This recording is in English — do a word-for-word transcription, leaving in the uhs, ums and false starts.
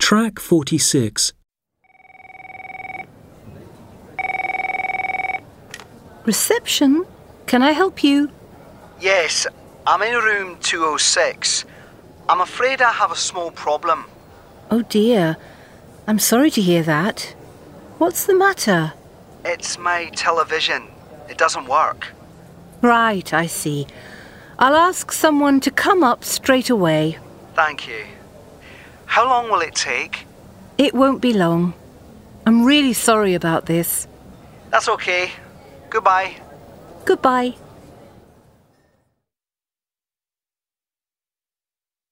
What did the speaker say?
Track forty-six. Reception? Can I help you? Yes, I'm in room two oh six. I'm afraid I have a small problem. Oh dear, I'm sorry to hear that. What's the matter? It's my television. It doesn't work. Right, I see. I'll ask someone to come up straight away. Thank you. How long will it take? It won't be long. I'm really sorry about this. That's okay. Goodbye. Goodbye.